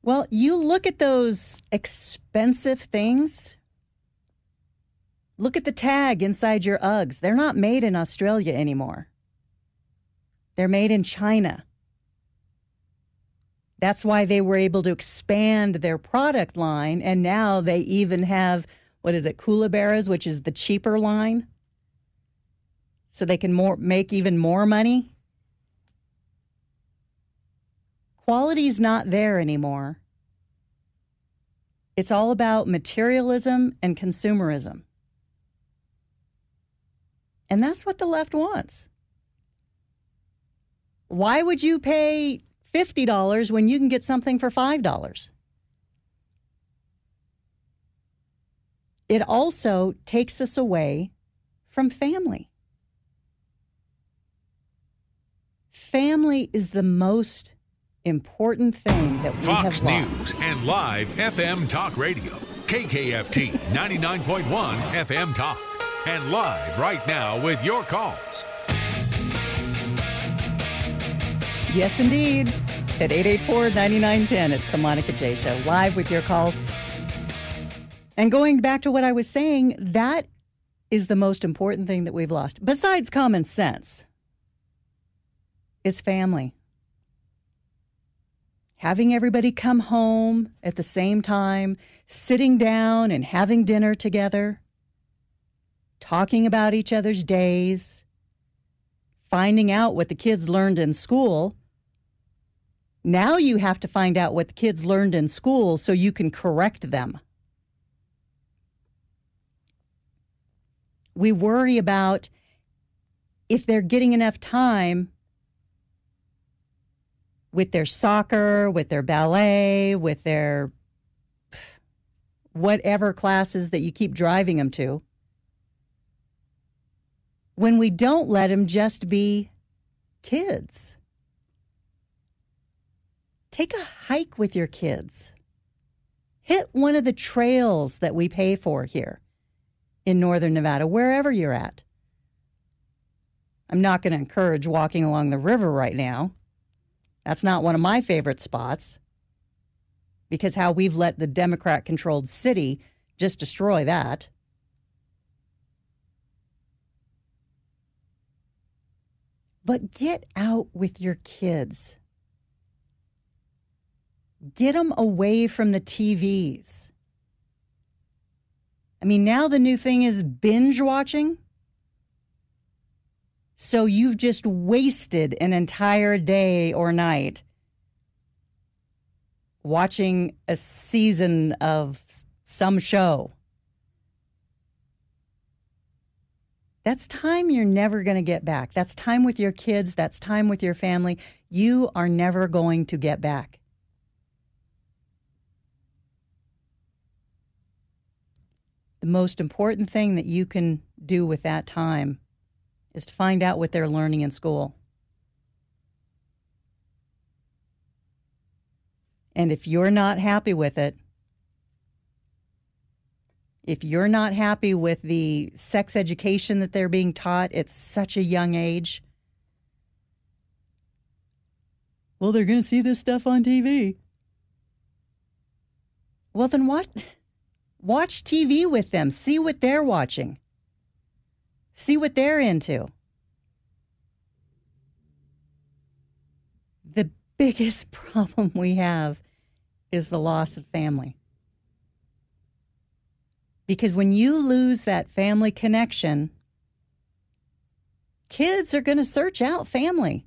Well, you look at those expensive things. Look at the tag inside your Uggs. They're not made in Australia anymore. They're made in China. That's why they were able to expand their product line, and now they even have, Kookaburras, which is the cheaper line, so they can make even more money. Quality's not there anymore. It's all about materialism and consumerism. And that's what the left wants. Why would you pay $50 when you can get something for $5? It also takes us away from family. Family is the most important thing that we have lost. Fox News and live FM Talk Radio. KKFT 99.1 FM Talk. And live right now with your calls. Yes, indeed. At 884-9910, it's the Monica J. Show, live with your calls. And going back to what I was saying, that is the most important thing that we've lost, besides common sense, is family. Having everybody come home at the same time, sitting down and having dinner together, talking about each other's days, finding out what the kids learned in school. Now you have to find out what the kids learned in school so you can correct them. We worry about if they're getting enough time with their soccer, with their ballet, with their whatever classes that you keep driving them to, when we don't let them just be kids. Take a hike with your kids. Hit one of the trails that we pay for here in Northern Nevada, wherever you're at. I'm not going to encourage walking along the river right now. That's not one of my favorite spots, because how we've let the Democrat-controlled city just destroy that. But get out with your kids. Get them away from the TVs. I mean, now the new thing is binge watching. So you've just wasted an entire day or night watching a season of some show. That's time you're never going to get back. That's time with your kids. That's time with your family. You are never going to get back. The most important thing that you can do with that time is to find out what they're learning in school. And if you're not happy with it, if you're not happy with the sex education that they're being taught at such a young age, well, they're going to see this stuff on TV. Well, then watch TV with them. See what they're watching. See what they're into. The biggest problem we have is the loss of family. Because when you lose that family connection, kids are going to search out family.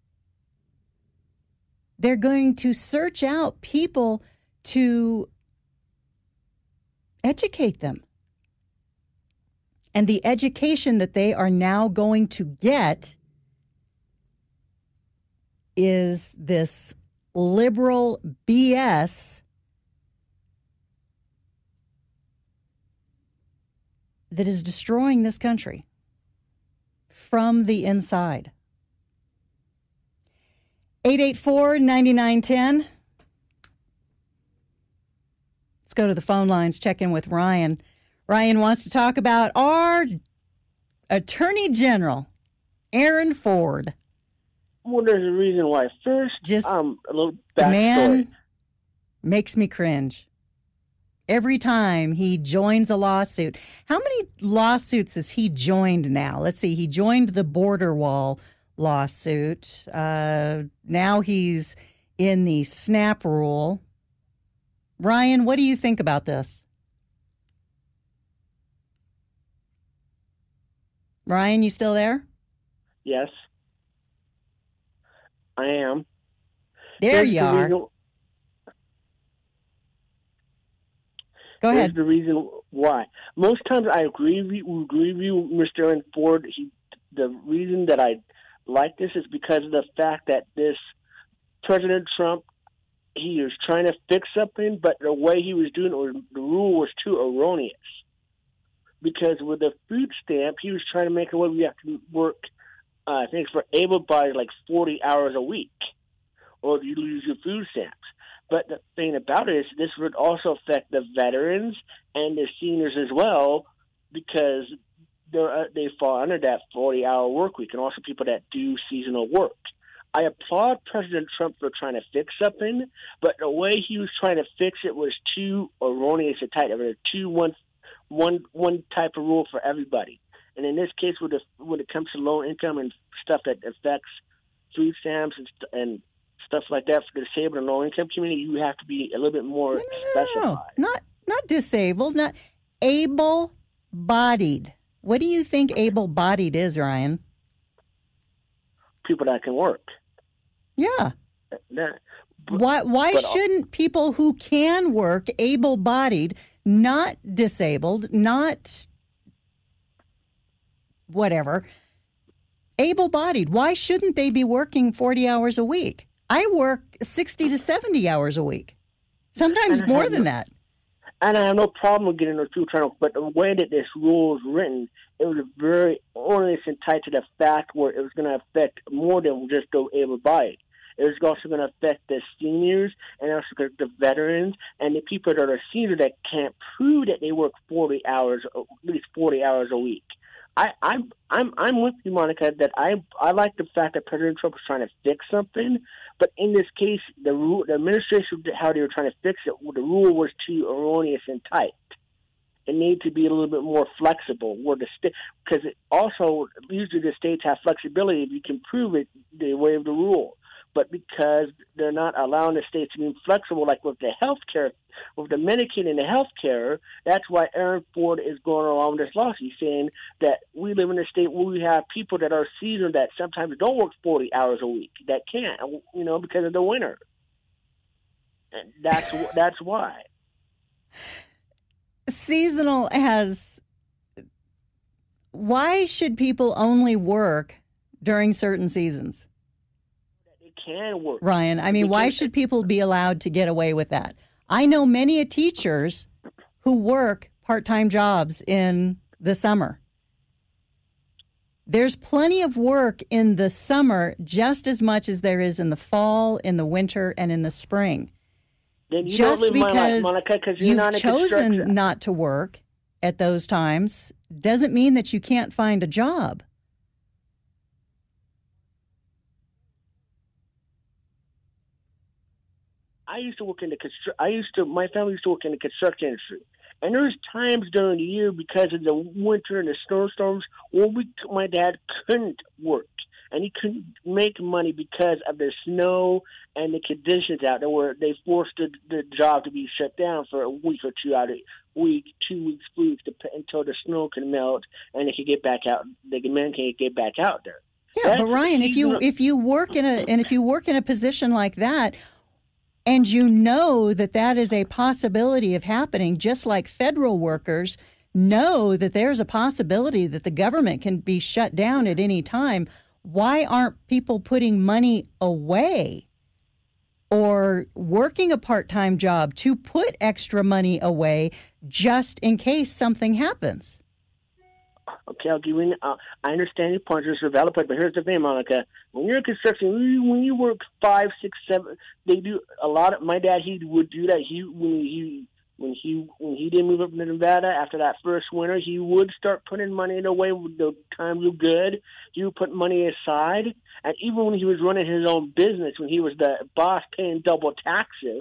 They're going to search out people to educate them. And the education that they are now going to get is this liberal BS that is destroying this country from the inside. 884-9910. Let's go to the phone lines, check in with Ryan. Ryan wants to talk about our Attorney General, Aaron Ford. Well, there's a reason why. First, Just a little the backstory. man Makes me cringe. Every time he joins a lawsuit. How many lawsuits has he joined now? Let's see. He joined the border wall lawsuit. Now he's in the SNAP rule. Ryan, what do you think about this? Ryan, you still there? Yes, I am. There you are. Go ahead. Here's the reason why. Most times I agree with you, Mr. Aaron Ford. The reason that I like this is because of the fact that this President Trump, he was trying to fix something, but the way he was doing it, or the rule was too erroneous. Because with the food stamp, he was trying to make it where we have to work, I think for able-bodied, like 40 hours a week, or you lose your food stamps. But the thing about it is this would also affect the veterans and the seniors as well, because they fall under that 40-hour work week, and also people that do seasonal work. I applaud President Trump for trying to fix something, but the way he was trying to fix it was too erroneous and tight. There was one type of rule for everybody. And in this case, when it comes to low income and stuff that affects food stamps and stuff like that for the disabled and low income community, you have to be a little bit more specified. Not disabled, not able-bodied. What do you think able-bodied is, Ryan? People that can work. Yeah. Why shouldn't people who can work, able-bodied, not disabled, not whatever, able-bodied, why shouldn't they be working 40 hours a week? I work 60 to 70 hours a week, sometimes more than that. And I have no problem with getting those people trying to, but the way that this rule is written, it was very onerous and tied to the fact where it was going to affect more than just the able-bodied. It was also going to affect the seniors and also the veterans and the people that are seniors that can't prove that they work 40 hours, at least 40 hours a week. I'm with you, Monica, that I like the fact that President Trump was trying to fix something, but in this case, the administration, how they were trying to fix it, the rule was too erroneous and tight. It needed to be a little bit more flexible, because also usually the states have flexibility. If you can prove it, they waive the rule. But because they're not allowing the states to be flexible, like with the health care, with the Medicaid and the health care, that's why Aaron Ford is going along with this lawsuit. He's saying that we live in a state where we have people that are seasonal that sometimes don't work 40 hours a week, that can't, because of the winter. And that's why. Seasonal has... Why should people only work during certain seasons? Can work. Ryan, I mean, why should people be allowed to get away with that? I know many teachers who work part-time jobs in the summer. There's plenty of work in the summer just as much as there is in the fall, in the winter, and in the spring. Then you just don't live because my life, Monica, 'cause you're you've not in chosen not to work at those times doesn't mean that you can't find a job. My family used to work in the construction industry, and there's times during the year because of the winter and the snowstorms where my dad couldn't work, and he couldn't make money because of the snow and the conditions out there where they forced the job to be shut down for a week or 2 weeks until the snow can melt and they can get back out. The men can get back out there. Yeah, but Ryan, if you work in a position like that, and you know that is a possibility of happening, just like federal workers know that there's a possibility that the government can be shut down at any time, why aren't people putting money away or working a part-time job to put extra money away just in case something happens? Okay, I'll give you. I understand your point. It's valid point, but here's the thing, Monica. When you're in construction, when you work 5, 6, 7, they do a lot of. My dad, he would do that. When he didn't move up to Nevada after that first winter, he would start putting money away. When the times were good, he would put money aside. And even when he was running his own business, when he was the boss paying double taxes,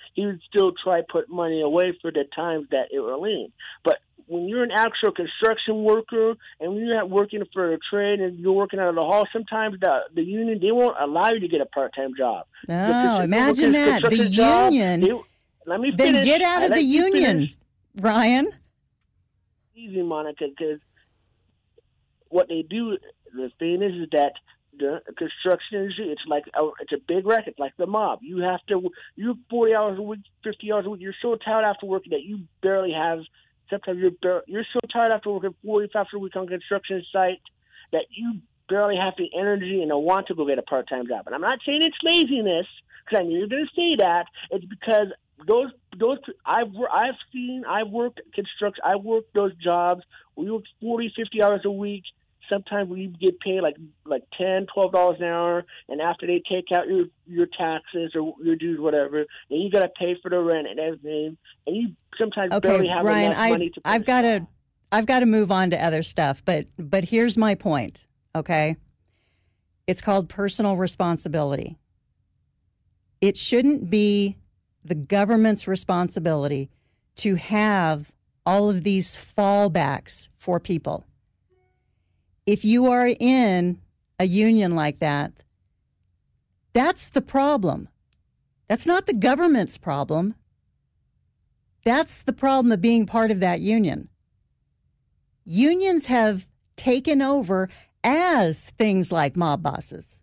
he would still try to put money away for the times that it were lean. But when you're an actual construction worker and when you're working for a trade and you're working out of the hall, sometimes the union, they won't allow you to get a part-time job. Oh, imagine that. The union. Let me then finish. Get out of the union, Ryan. Easy, Monica, because what they do, the thing is that the construction industry, it's a big racket, like the mob. You 40 hours a week, 50 hours a week. You're so tired after working that you barely have. Sometimes you're so tired after working 45 hours a week on a construction site that you barely have the energy and the want to go get a part-time job. And I'm not saying it's laziness, because I knew you were going to say that. It's because I've worked construction. I worked those jobs. We work 40, 50 hours a week. Sometimes we get paid like $10, $12 an hour, and after they take out your taxes or your dues, whatever, then you got to pay for the rent and everything, and you sometimes barely have Ryan, enough money to. I've got to move on to other stuff, but here's my point. Okay, it's called personal responsibility. It shouldn't be the government's responsibility to have all of these fallbacks for people. If you are in a union like that, that's the problem. That's not the government's problem. That's the problem of being part of that union. Unions have taken over as things like mob bosses.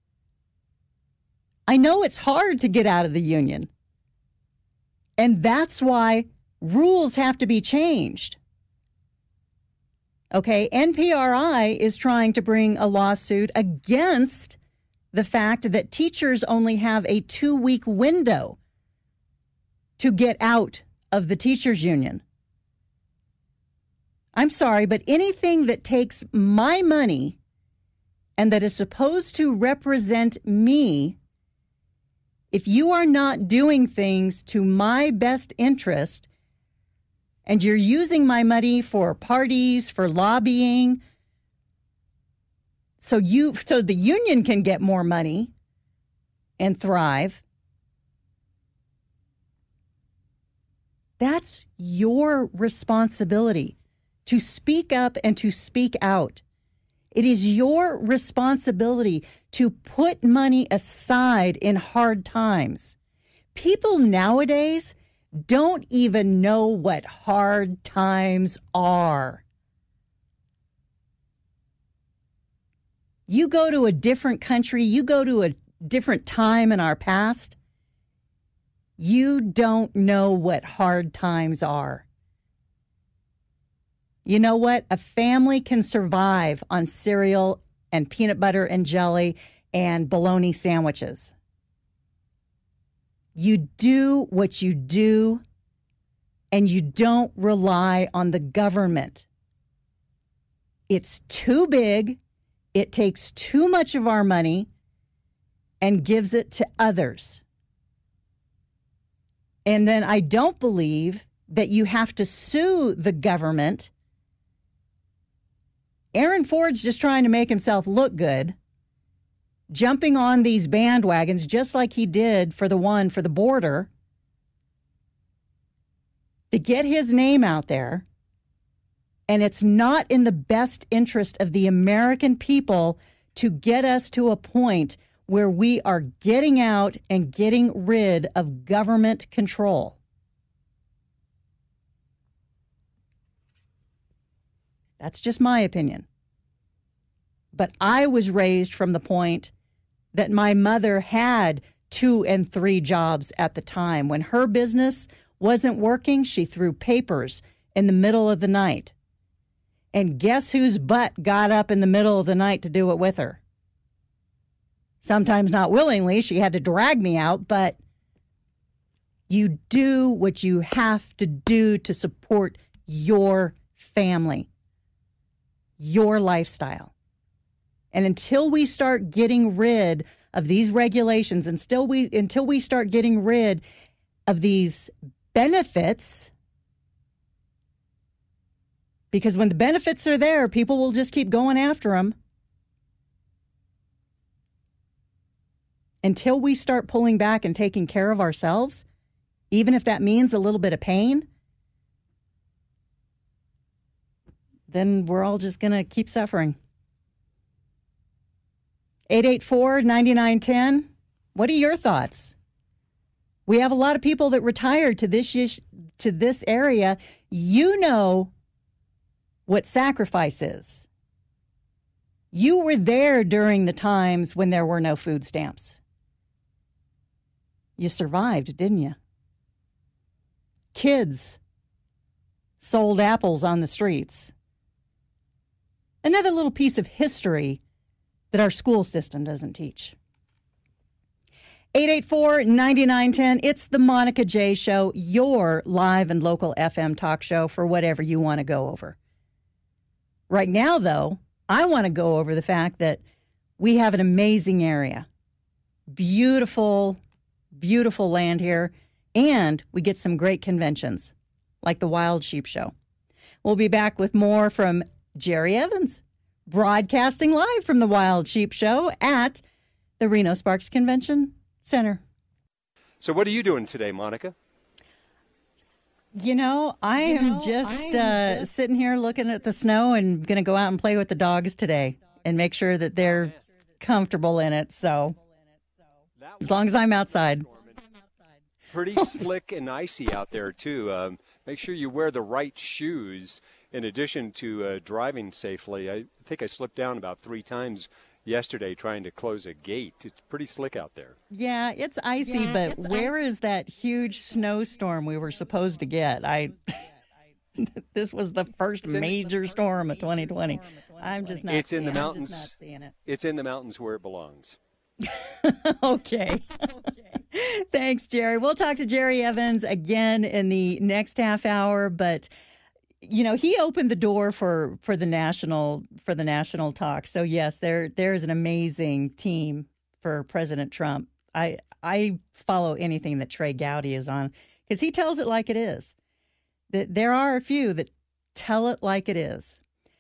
I know it's hard to get out of the union. And that's why rules have to be changed. Okay, NPRI is trying to bring a lawsuit against the fact that teachers only have a 2-week window to get out of the teachers' union. I'm sorry, but anything that takes my money and that is supposed to represent me, if you are not doing things to my best interest, and you're using my money for parties, for lobbying, so the union can get more money and thrive, that's your responsibility to speak up and to speak out. It is your responsibility to put money aside in hard times. People nowadays don't even know what hard times are. You go to a different country, you go to a different time in our past, you don't know what hard times are. You know what? A family can survive on cereal and peanut butter and jelly and bologna sandwiches. You do what you do, and you don't rely on the government. It's too big, it takes too much of our money, and gives it to others. And then I don't believe that you have to sue the government. Aaron Ford's just trying to make himself look good, jumping on these bandwagons just like he did for the border, to get his name out there. And it's not in the best interest of the American people to get us to a point where we are getting out and getting rid of government control. That's just my opinion. But I was raised from the point that my mother had 2 and 3 jobs at the time. When her business wasn't working, she threw papers in the middle of the night. And guess whose butt got up in the middle of the night to do it with her? Sometimes not willingly. She had to drag me out, but you do what you have to do to support your family, your lifestyle. And until we start getting rid of these regulations, until we start getting rid of these benefits, because when the benefits are there, people will just keep going after them. Until we start pulling back and taking care of ourselves, even if that means a little bit of pain, then we're all just going to keep suffering. 884-9910. What are your thoughts? We have a lot of people that retired to this area. You know what sacrifice is. You were there during the times when there were no food stamps. You survived, didn't you? Kids sold apples on the streets. Another little piece of history that our school system doesn't teach. 884-9910. It's the Monica J. Show, your live and local FM talk show for whatever you want to go over. Right now, though, I want to go over the fact that we have an amazing area. Beautiful, beautiful land here. And we get some great conventions, like the Wild Sheep Show. We'll be back with more from Jerry Evans, broadcasting live from the Wild Sheep Show at the Reno Sparks Convention Center. So what are you doing today, Monica? You know, I am just sitting here looking at the snow and going to go out and play with the dogs today and make sure that they're comfortable in it. So as long as I'm outside. Pretty slick and icy out there, too. Make sure you wear the right shoes in addition to driving safely. I think I slipped down about 3 times yesterday trying to close a gate. It's pretty slick out there. Yeah, it's icy, but where is that huge snowstorm we were supposed to get? This was the first major storm of 2020. I'm just not. It's in the mountains. I'm just not seeing it. It's in the mountains where it belongs. Okay. Thanks, Jerry. We'll talk to Jerry Evans again in the next half hour, but you know, he opened the door for the national talk. So yes, there's an amazing team for President Trump. I follow anything that Trey Gowdy is on because he tells it like it is. That there are a few that tell it like it is.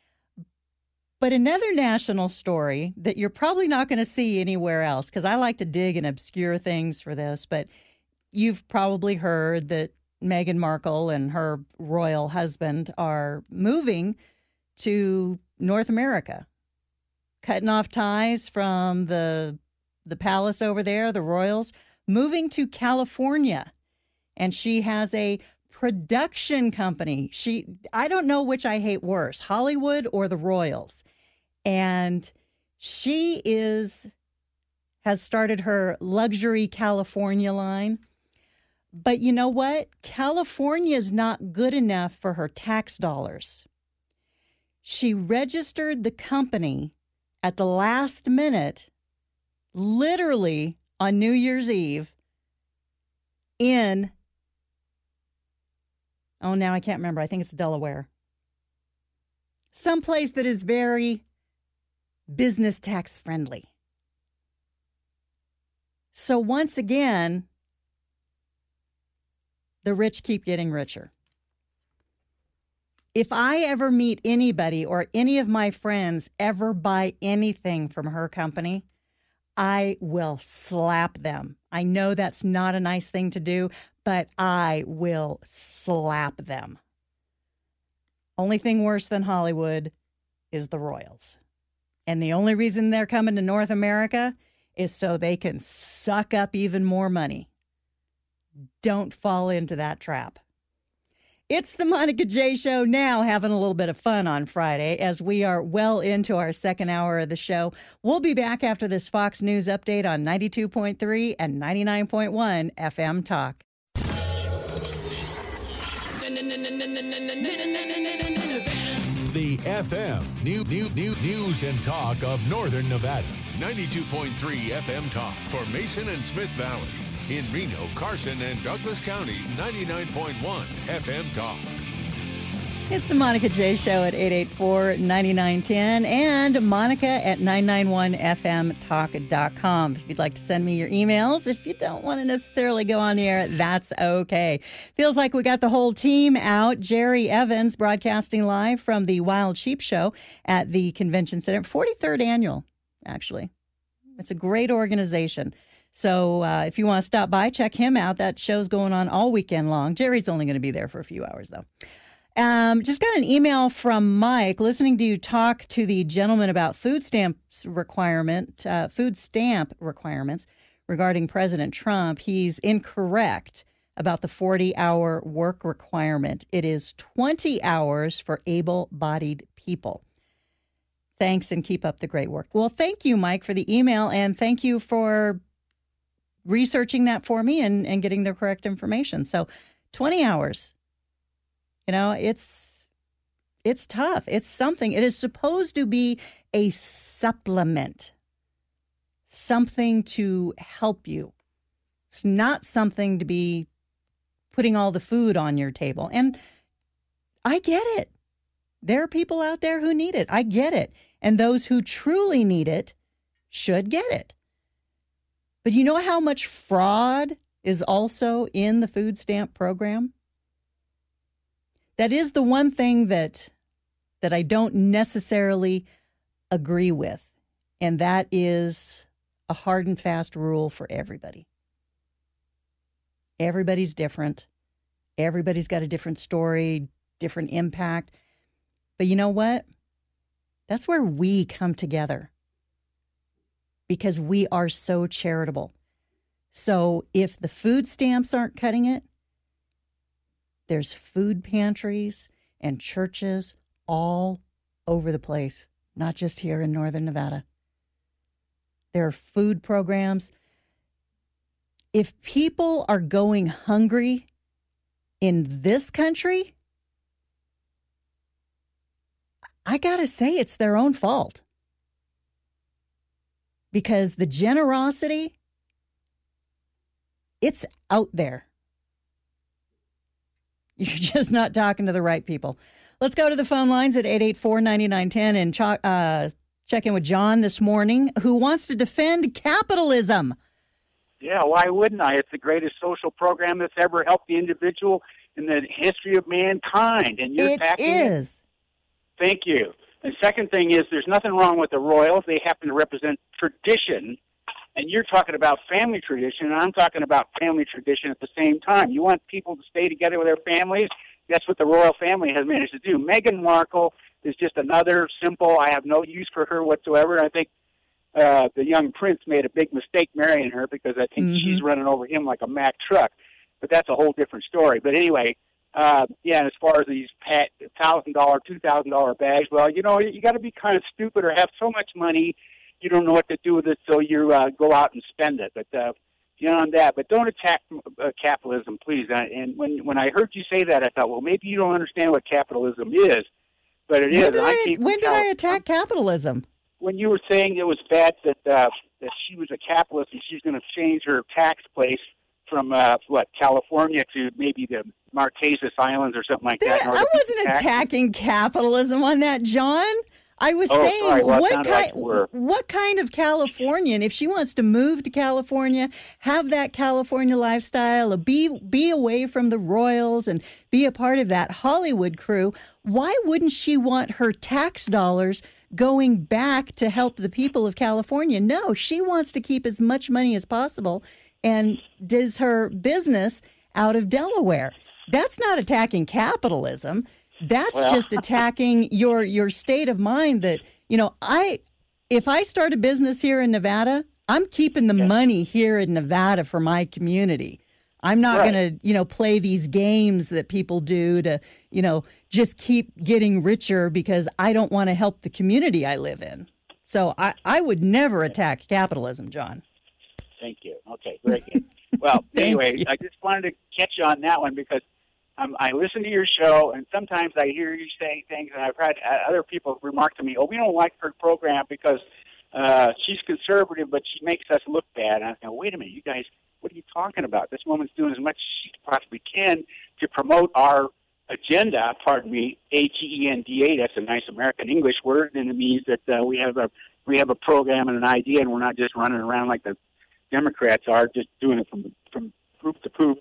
But another national story that you're probably not going to see anywhere else, because I like to dig and obscure things for this, but you've probably heard that Meghan Markle and her royal husband are moving to North America, cutting off ties from the palace over there, the royals, moving to California. And she has a production company. I don't know which I hate worse, Hollywood or the royals. And she has started her luxury California line. But you know what? California is not good enough for her tax dollars. She registered the company at the last minute, literally on New Year's Eve, now I can't remember. I think it's Delaware. Someplace that is very business tax friendly. So once again, the rich keep getting richer. If I ever meet anybody or any of my friends ever buy anything from her company, I will slap them. I know that's not a nice thing to do, but I will slap them. Only thing worse than Hollywood is the royals. And the only reason they're coming to North America is so they can suck up even more money. Don't fall into that trap. It's the Monica J. Show now, having a little bit of fun on Friday as we are well into our second hour of the show. We'll be back after this Fox News update on 92.3 and 99.1 FM Talk. The FM News and Talk of Northern Nevada. 92.3 FM Talk for Mason and Smith Valley. In Reno, Carson, and Douglas County, 99.1 FM Talk. It's the Monica J. Show at 884-9910 and Monica at 991fmtalk.com. If you'd like to send me your emails, if you don't want to necessarily go on the air, that's okay. Feels like we got the whole team out. Jerry Evans broadcasting live from the Wild Sheep Show at the Convention Center. 43rd annual, actually. It's a great organization. So if you want to stop by, check him out. That show's going on all weekend long. Jerry's only going to be there for a few hours, though. Just got an email from Mike, listening to you talk to the gentleman about food stamp requirements regarding President Trump. He's incorrect about the 40-hour work requirement. It is 20 hours for able-bodied people. Thanks, and keep up the great work. Well, thank you, Mike, for the email, and thank you for researching that for me and getting the correct information. So 20 hours. You know, it's tough. It's something. It is supposed to be a supplement, something to help you. It's not something to be putting all the food on your table. And I get it. There are people out there who need it. I get it. And those who truly need it should get it. But you know how much fraud is also in the food stamp program? That is the one thing that I don't necessarily agree with, and that is a hard and fast rule for everybody. Everybody's different. Everybody's got a different story, different impact. But you know what? That's where we come together, because we are so charitable. So if the food stamps aren't cutting it, there's food pantries and churches all over the place, not just here in Northern Nevada. There are food programs. If people are going hungry in this country, I got to say it's their own fault. Because the generosity, it's out there. You're just not talking to the right people. Let's go to the phone lines at 884-9910 and check in with John this morning, who wants to defend capitalism. Yeah, why wouldn't I? It's the greatest social program that's ever helped the individual in the history of mankind. And you're attacking it. It is. Thank you. The second thing is there's nothing wrong with the Royals. They happen to represent tradition. And you're talking about family tradition, and I'm talking about family tradition at the same time. You want people to stay together with their families? That's what the royal family has managed to do. Meghan Markle is just another simple, I have no use for her whatsoever. I think the young prince made a big mistake marrying her, because I think she's running over him like a Mack truck. But that's a whole different story. But anyway, and as far as these $1,000, $2,000 bags, well, you know, you got to be kind of stupid or have so much money you don't know what to do with it, so you go out and spend it. But beyond that, but don't attack capitalism, please. And when I heard you say that, I thought, well, maybe you don't understand what capitalism is, but it is. When did I attack capitalism? When you were saying it was bad that she was a capitalist and she's going to change her tax place from California to maybe the Marquesas Islands or something like that. I wasn't attacking capitalism on that, John. I was saying, sorry. Well, what kind of Californian, if she wants to move to California, have that California lifestyle, be away from the Royals and be a part of that Hollywood crew, why wouldn't she want her tax dollars going back to help the people of California? No, she wants to keep as much money as possible and does her business out of Delaware. That's not attacking capitalism. That's just attacking your state of mind that, you know, if I start a business here in Nevada, I'm keeping the money here in Nevada for my community. I'm not going to, play these games that people do to, just keep getting richer because I don't want to help the community I live in. So I would never attack capitalism, John. Thank you. Okay, very good. Well, anyway, I just wanted to catch you on that one because I listen to your show, and sometimes I hear you saying things, and I've had other people remark to me, we don't like her program because she's conservative, but she makes us look bad. And I go, wait a minute, you guys, what are you talking about? This woman's doing as much as she possibly can to promote our agenda, pardon me, AGENDA. That's a nice American English word, and it means that we have a program and an idea, and we're not just running around like the Democrats are, just doing it from poop to poop.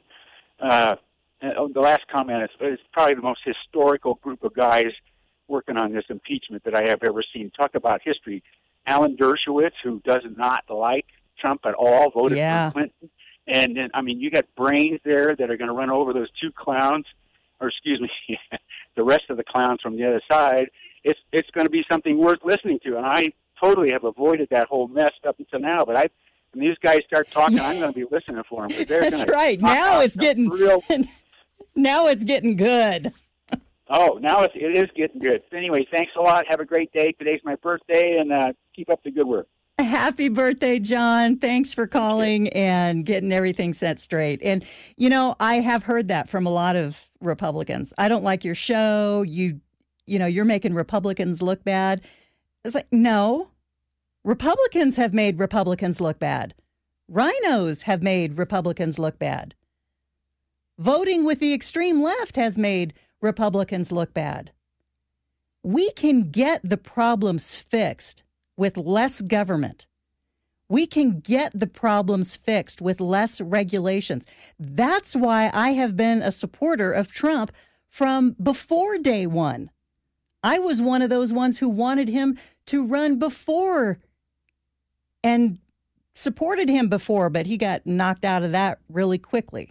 The last comment is probably the most historical group of guys working on this impeachment that I have ever seen. Talk about history. Alan Dershowitz, who does not like Trump at all, voted Yeah. for Clinton. And then, I mean, you got brains there that are going to run over those two clowns, or excuse me, the rest of the clowns from the other side. It's going to be something worth listening to. And I totally have avoided that whole mess up until now. But when these guys start talking, I'm going to be listening for them. That's right. Now it's getting now it's getting good. Oh, now it is getting good. Anyway, thanks a lot. Have a great day. Today's my birthday, and keep up the good work. Happy birthday, John. Thanks for calling and getting everything set straight. And, you know, I have heard that from a lot of Republicans. I don't like your show. You know, you're making Republicans look bad. It's like, no. Republicans have made Republicans look bad. Rhinos have made Republicans look bad. Voting with the extreme left has made Republicans look bad. We can get the problems fixed with less government. We can get the problems fixed with less regulations. That's why I have been a supporter of Trump from before day one. I was one of those ones who wanted him to run before and supported him before, but he got knocked out of that really quickly.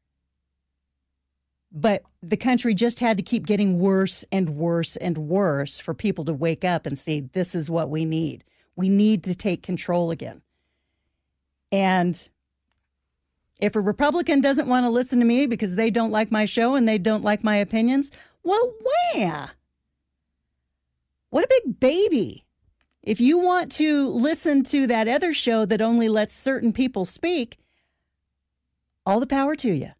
But the country just had to keep getting worse and worse and worse for people to wake up and see this is what we need. We need to take control again. And if a Republican doesn't want to listen to me because they don't like my show and they don't like my opinions, well, what a big baby. If you want to listen to that other show that only lets certain people speak, all the power to you.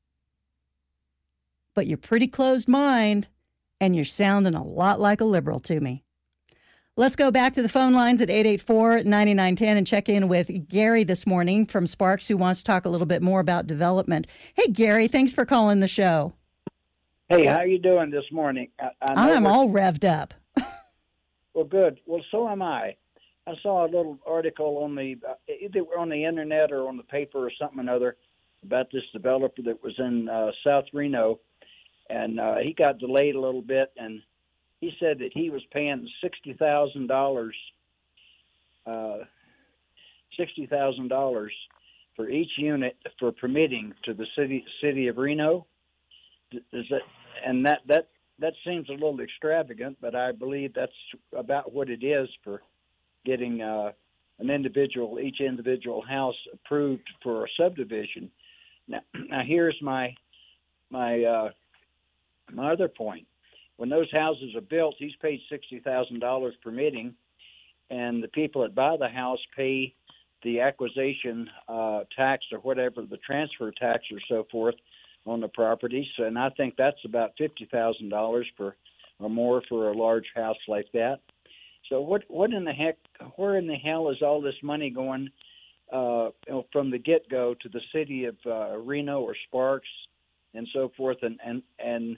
But you're pretty closed mind, and you're sounding a lot like a liberal to me. Let's go back to the phone lines at 884-9910 and check in with Gary this morning from Sparks, who wants to talk a little bit more about development. Hey, Gary, thanks for calling the show. Hey, how you doing this morning? I'm all revved up. Well, good. Well, so am I. I saw a little article on either on the internet or on the paper or something or another about this developer that was in South Reno. And he got delayed a little bit, and he said that he was paying $60,000 for each unit for permitting to the city of Reno. That seems a little extravagant, but I believe that's about what it is for getting each individual house approved for a subdivision. Now here's my other point. When those houses are built, he's paid $60,000 permitting, and the people that buy the house pay the acquisition tax or whatever, the transfer tax or so forth on the property. So, and I think that's about $50,000 or more for a large house like that. So what in the heck, where in the hell is all this money going from the get-go to the city of Reno or Sparks and so forth, and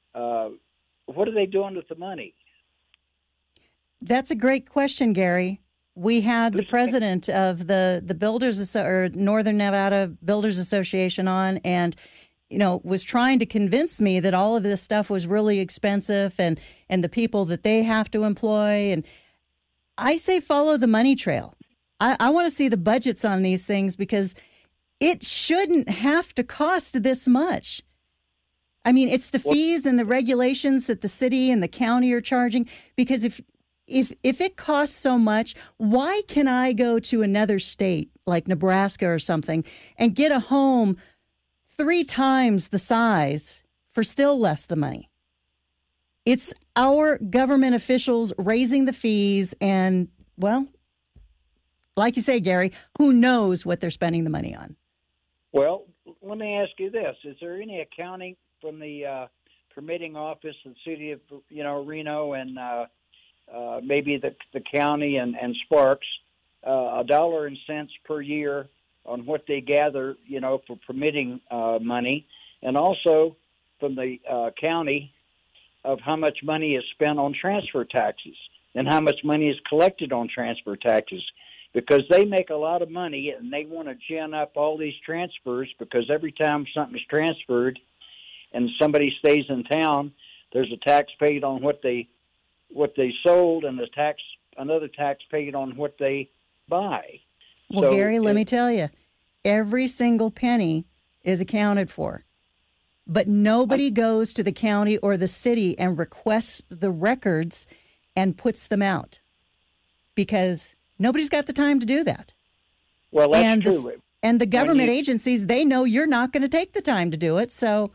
what are they doing with the money? That's a great question, Gary. We had the president of the Builders or Northern Nevada Builders Association on, and was trying to convince me that all of this stuff was really expensive and the people that they have to employ. And I say follow the money trail. I want to see the budgets on these things because it shouldn't have to cost this much. I mean, it's the fees and the regulations that the city and the county are charging, because if it costs so much, why can I go to another state like Nebraska or something and get a home 3 times the size for still less the money? It's our government officials raising the fees, and, well, like you say, Gary, who knows what they're spending the money on? Well, let me ask you this. Is there any accounting from the permitting office in the city of Reno and maybe the county and Sparks, $1 and cents per year on what they gather, for permitting money, and also from the county of how much money is spent on transfer taxes and how much money is collected on transfer taxes, because they make a lot of money and they want to gin up all these transfers, because every time something's transferred and somebody stays in town, there's a tax paid on what they sold and another tax paid on what they buy. Well, So Gary, let me tell you, every single penny is accounted for. But nobody goes to the county or the city and requests the records and puts them out because nobody's got the time to do that. Well, that's true. And the government agencies, they know you're not going to take the time to do it. So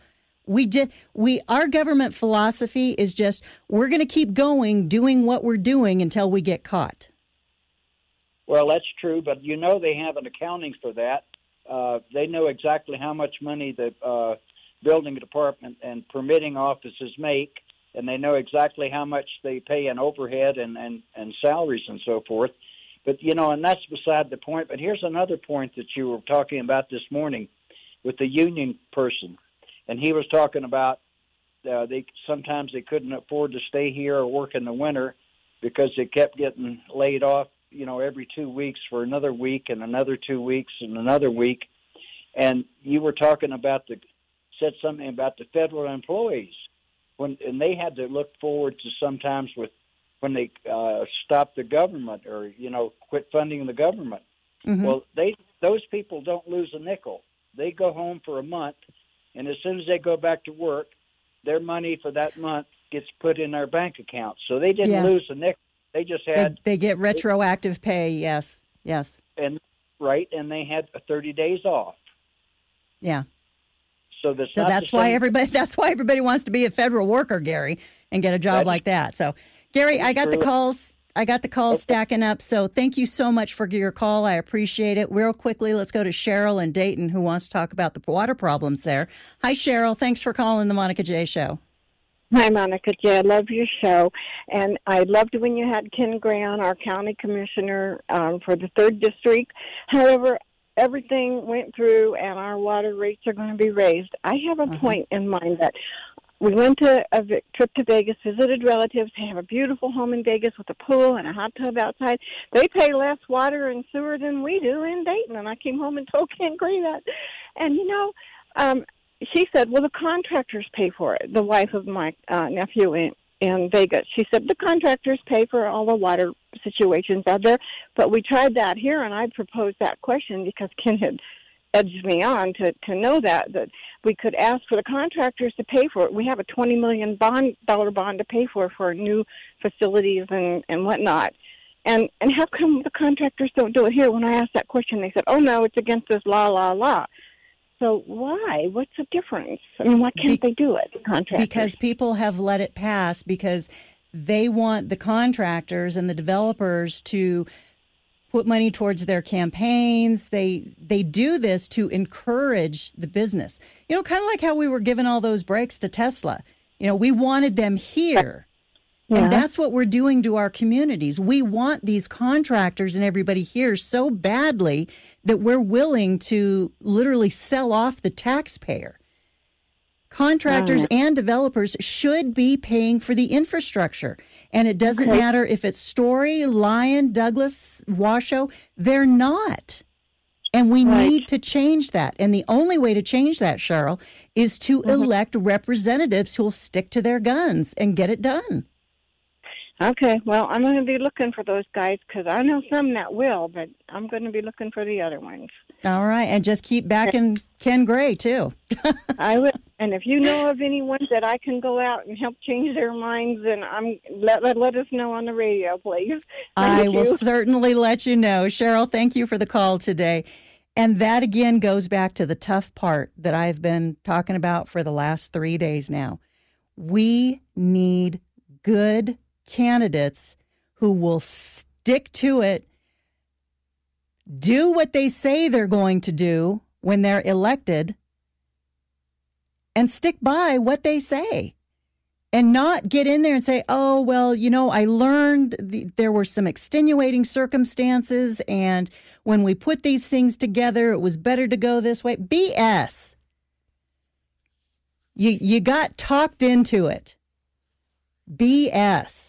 our government philosophy is just, we're going to keep going, doing what we're doing until we get caught. Well, that's true, but they have an accounting for that. They know exactly how much money the building department and permitting offices make, and they know exactly how much they pay in overhead and salaries and so forth. But, and that's beside the point. But here's another point that you were talking about this morning with the union person. And he was talking about sometimes they couldn't afford to stay here or work in the winter because they kept getting laid off, every 2 weeks for another week and another 2 weeks and another week. And you were talking about said something about the federal employees and they had to look forward to sometimes when they stopped the government or, quit funding the government. Mm-hmm. Well, those people don't lose a nickel. They go home for a month, and as soon as they go back to work, their money for that month gets put in their bank account. So they didn't lose a nickel. They just had... They get retroactive pay, yes. And they had 30 days off. Yeah. So that's why everybody wants to be a federal worker, Gary, and get a job like that. So, Gary, I got the calls stacking up. So thank you so much for your call. I appreciate it. Real quickly, let's go to Cheryl in Dayton, who wants to talk about the water problems there. Hi, Cheryl. Thanks for calling the Monica J. Show. Hi, Monica J. I love your show. And I loved when you had Ken Gray on, our county commissioner for the 3rd District. However, everything went through and our water rates are going to be raised. I have a point in mind that we went to a trip to Vegas, visited relatives. They have a beautiful home in Vegas with a pool and a hot tub outside. They pay less water and sewer than we do in Dayton. And I came home and told Ken Gray that. And, she said, well, the contractors pay for it, the wife of my nephew in Vegas. She said, the contractors pay for all the water situations out there. But we tried that here, and I proposed that question because Ken had edged me on to know that we could ask for the contractors to pay for it. We have a $20 million bond to pay for new facilities and whatnot. And how come the contractors don't do it here? When I asked that question, they said, oh, no, it's against this law. So why? What's the difference? I mean, why can't they do it, the contractors? Because people have let it pass because they want the contractors and the developers to put money towards their campaigns. They do this to encourage the business. Kind of like how we were giving all those breaks to Tesla. We wanted them here. Yeah. And that's what we're doing to our communities. We want these contractors and everybody here so badly that we're willing to literally sell off the taxpayer. Contractors and developers should be paying for the infrastructure. And it doesn't matter if it's Story, Lyon, Douglas, Washoe. They're not. And we need to change that. And the only way to change that, Cheryl, is to elect representatives who will stick to their guns and get it done. Okay, well, I'm going to be looking for those guys because I know some that will, but I'm going to be looking for the other ones. All right, and just keep backing Ken Gray, too. I will. And if you know of anyone that I can go out and help change their minds, then let us know on the radio, please. I will certainly let you know. Cheryl, thank you for the call today. And that, again, goes back to the tough part that I've been talking about for the last 3 days now. We need good candidates who will stick to it, do what they say they're going to do when they're elected, and stick by what they say and not get in there and say, oh, well, I learned there were some extenuating circumstances, and when we put these things together, it was better to go this way. BS. You got talked into it. BS.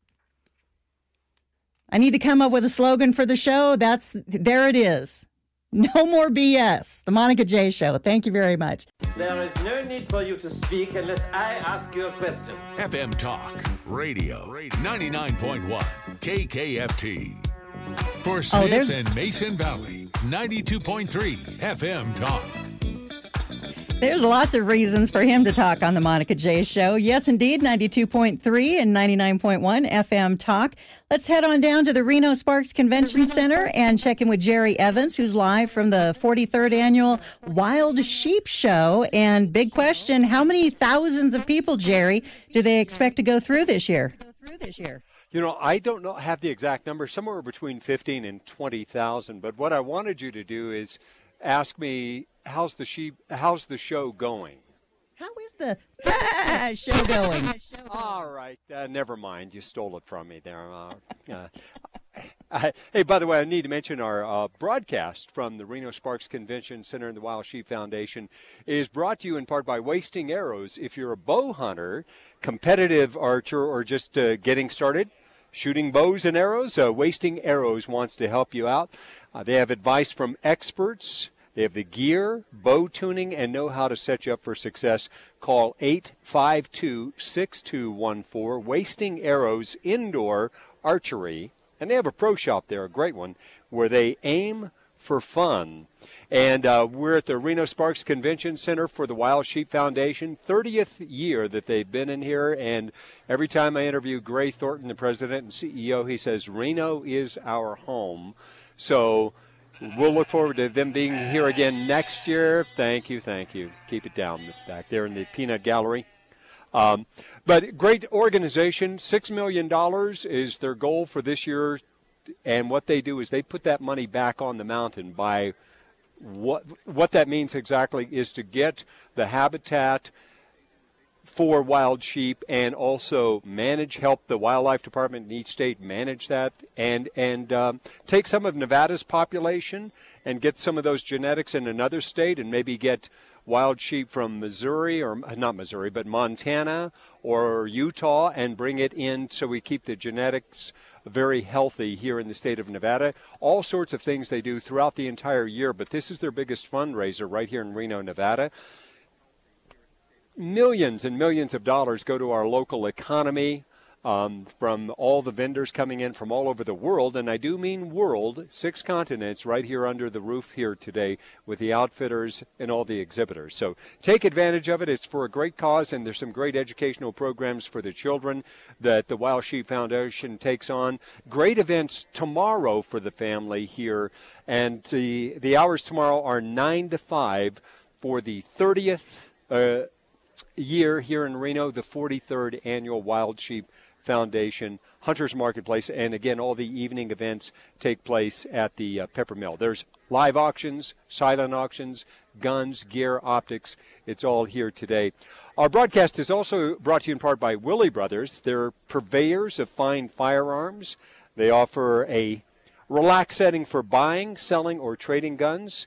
I need to come up with a slogan for the show. There it is. No more BS. The Monica J. Show. Thank you very much. There is no need for you to speak unless I ask you a question. FM Talk Radio 99.1 KKFT. For Smith there's- and Mason Valley, 92.3 FM Talk. There's lots of reasons for him to talk on the Monica J Show. Yes, indeed, 92.3 and 99.1 FM Talk. Let's head on down to the Reno Sparks Convention Center and check in with Jerry Evans, who's live from the 43rd Annual Wild Sheep Show. And big question, how many thousands of people, Jerry, do they expect to go through this year? You know, I don't have the exact number, somewhere between 15 and 20,000. But what I wanted you to do is ask me, how's the show going? How is the show going? All right, never mind. You stole it from me there. Hey, by the way, I need to mention our broadcast from the Reno Sparks Convention Center and the Wild Sheep Foundation is brought to you in part by Wasting Arrows. If you're a bow hunter, competitive archer, or just getting started shooting bows and arrows, Wasting Arrows wants to help you out. They have advice from experts. They have the gear, bow tuning, and know how to set you up for success. Call 852-6214, Wasting Arrows Indoor Archery. And they have a pro shop there, a great one, where they aim for fun. And we're at the Reno Sparks Convention Center for the Wild Sheep Foundation, 30th year that they've been in here. And every time I interview Gray Thornton, the president and CEO, he says, Reno is our home. So we'll look forward to them being here again next year. Thank you. Keep it down back there in the peanut gallery. But great organization, $6 million is their goal for this year. And what they do is they put that money back on the mountain by what that means exactly is to get the habitat for wild sheep and also help the wildlife department in each state manage that and take some of Nevada's population and get some of those genetics in another state and maybe get wild sheep from Missouri, or not Missouri, but Montana or Utah, and bring it in so we keep the genetics very healthy here in the state of Nevada. All sorts of things they do throughout the entire year, but this is their biggest fundraiser right here in Reno, Nevada. Millions and millions of dollars go to our local economy from all the vendors coming in from all over the world, and I do mean world, 6 continents right here under the roof here today with the outfitters and all the exhibitors. So take advantage of it. It's for a great cause, and there's some great educational programs for the children that the Wild Sheep Foundation takes on. Great events tomorrow for the family here, and the hours tomorrow are 9 to 5 for the 30th year here in Reno, the 43rd Annual Wild Sheep Foundation Hunters Marketplace, and again, all the evening events take place at the Pepper Mill. There's live auctions, silent auctions, guns, gear, optics. It's all here today. Our broadcast is also brought to you in part by Willie Brothers. They're purveyors of fine firearms. They offer a relaxed setting for buying, selling, or trading guns.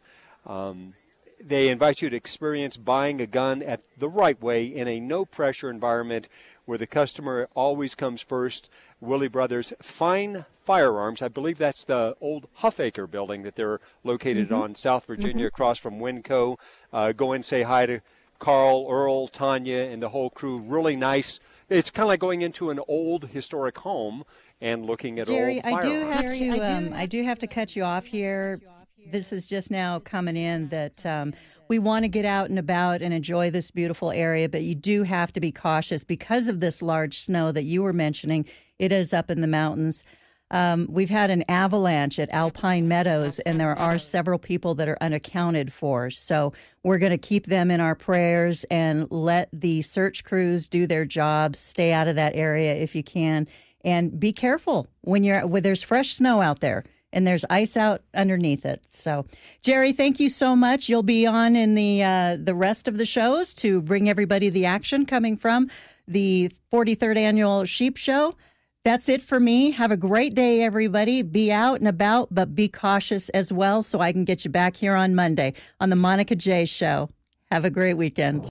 They invite you to experience buying a gun at the right way in a no-pressure environment where the customer always comes first. Willie Brothers Fine Firearms. I believe that's the old Huffaker building that they're located on, South Virginia, across from Winco. Go and say hi to Carl, Earl, Tanya, and the whole crew. Really nice. It's kind of like going into an old historic home and looking at Jerry, old firearms. I do have to cut you off here. This is just now coming in that we want to get out and about and enjoy this beautiful area, but you do have to be cautious because of this large snow that you were mentioning. It is up in the mountains. We've had an avalanche at Alpine Meadows, and there are several people that are unaccounted for. So we're going to keep them in our prayers and let the search crews do their jobs. Stay out of that area if you can, and be careful when there's fresh snow out there. And there's ice out underneath it. So, Jerry, thank you so much. You'll be on in the rest of the shows to bring everybody the action coming from the 43rd Annual Sheep Show. That's it for me. Have a great day, everybody. Be out and about, but be cautious as well so I can get you back here on Monday on the Monica J Show. Have a great weekend.